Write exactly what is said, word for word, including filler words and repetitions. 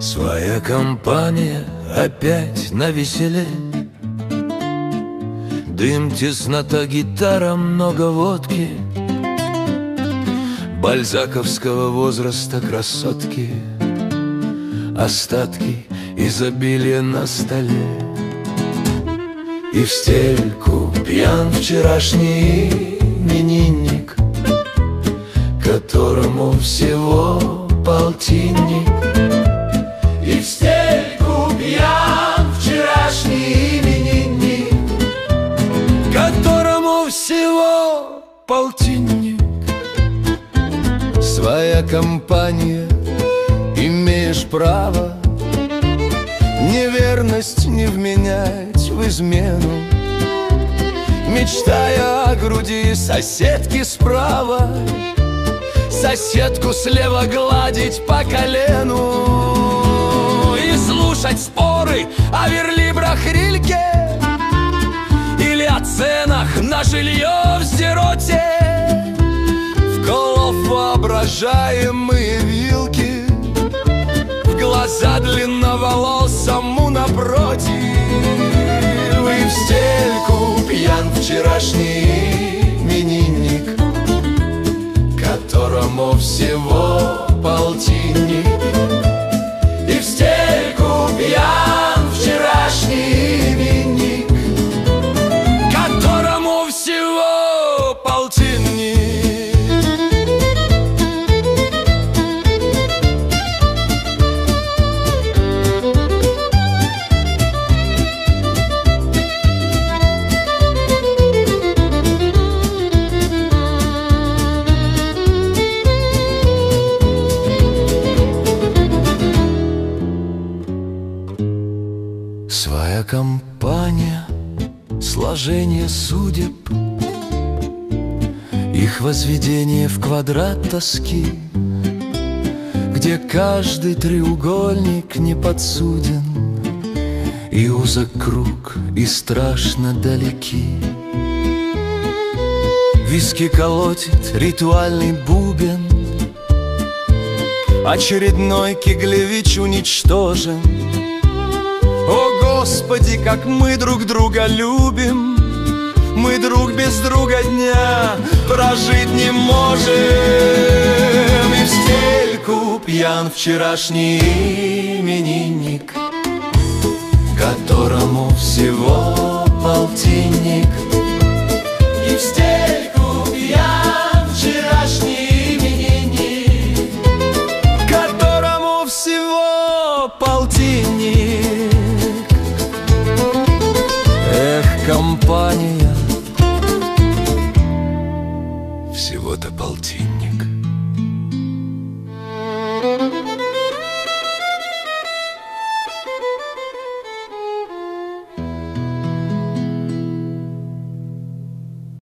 Своя компания опять навеселе. Дым, теснота, гитара, много водки, бальзаковского возраста красотки, остатки изобилия на столе. И в стельку пьян вчерашний именинник, которому всего полтинник. И в стельку пьян вчерашний именинник, которому всего полтинник. Своя компания, имеешь право неверность не вменять в измену, мечтая о груди соседки справа, соседку слева гладить по колену и слушать споры о верлибрах-рильке или о ценах на жилье в Сдероте, вколов воображаемые вилки в глаза длинноволосому напротив. И в стельку пьян вчерашний именинник, которому всего полтинник. И в стельку пьян вчерашний именинник, которому всего полтинник. Своя компания, сложение судеб, их возведение в квадрат тоски, где каждый треугольник не подсуден, и узок круг, и страшно далеки. Виски колотит ритуальный бубен, очередной Киглевич уничтожен. О, Господи, как мы друг друга любим! Мы друг без друга дня прожить не можем. И в стельку пьян вчерашний именинник, которому всего полтинник. И в стельку пьян вчерашний именинник, которому всего полтинник. Эх, компания, всего-то полтинник.